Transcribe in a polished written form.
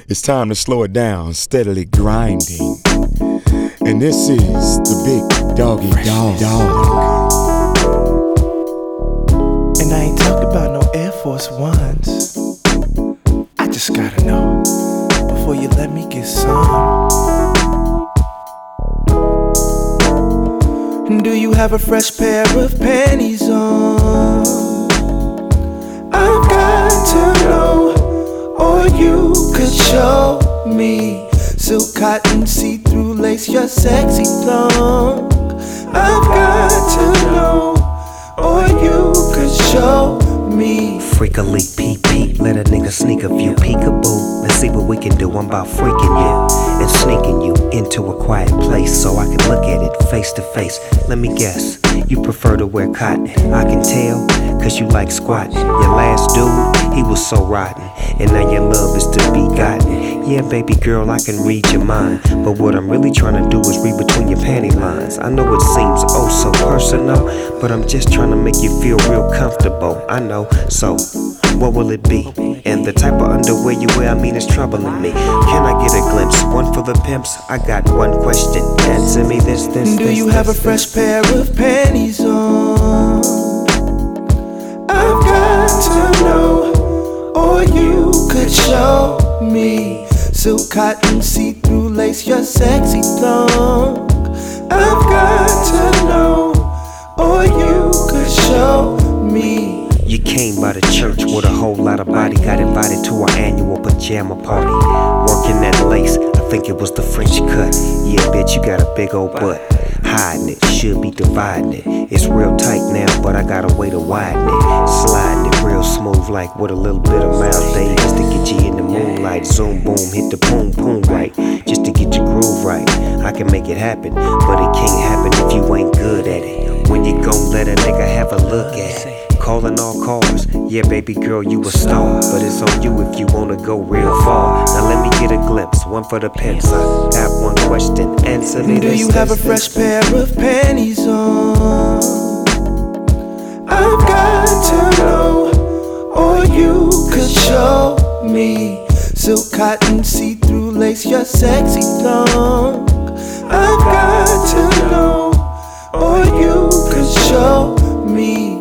It's time to slow it down, steadily grinding. And this is the Big Doggy Dog. And I ain't talking about no Air Force Ones. I just gotta know before you let me get some. Do you have a fresh pair of panties on? I've got to know, or you could show me silk, cotton, see-through lace, your sexy thong. I've got to know, or you could show me. Freakily peep peep, let a nigga sneak a view. Peekaboo, let's see what we can do. I'm about freaking you and sneaking you into a quiet place so I can look at it face to face. Let me guess, you prefer to wear cotton. I can tell, cause you like squatting. Your last dude, he was so rotten, and now your love is to be gotten. Yeah, baby girl, I can read your mind, but what I'm really trying to do is read between your panty lines. I know it seems oh so personal, but I'm just trying to make you feel real comfortable. I know, so what will it be? And the type of underwear you wear, I mean, it's troubling me. Can I get a glimpse? One for the pimps? I got one question. Answer me this. Do you have a fresh pair of panties on? I've got to know, or you could show me silk, cotton, see-through lace, your sexy thong. I've got to know, or you could show me. You came by the church with a whole lot of body. Got invited to our annual pajama party. Working that lace, I think it was the French cut. Yeah, bitch, you got a big old butt. Hiding it, should be dividing it. It's real tight now, but I got a way to widen it. Sliding it real smooth, like with a little bit of mouth days to get you in the moonlight. Zoom, boom, hit the boom, boom right, just to get your groove right. I can make it happen, but it can't happen if you ain't good at it. When you gon' let a nigga have a look at it. Calling all cars, yeah, baby girl, you a star. But it's on you if you wanna go real far. Now let me get a glimpse, one for the pimps. I got one question, answer me this. Do you have a fresh pair of panties on? I've got to know, or you could show me silk, cotton, see-through lace, your sexy thong. I've got to know, or you could show me.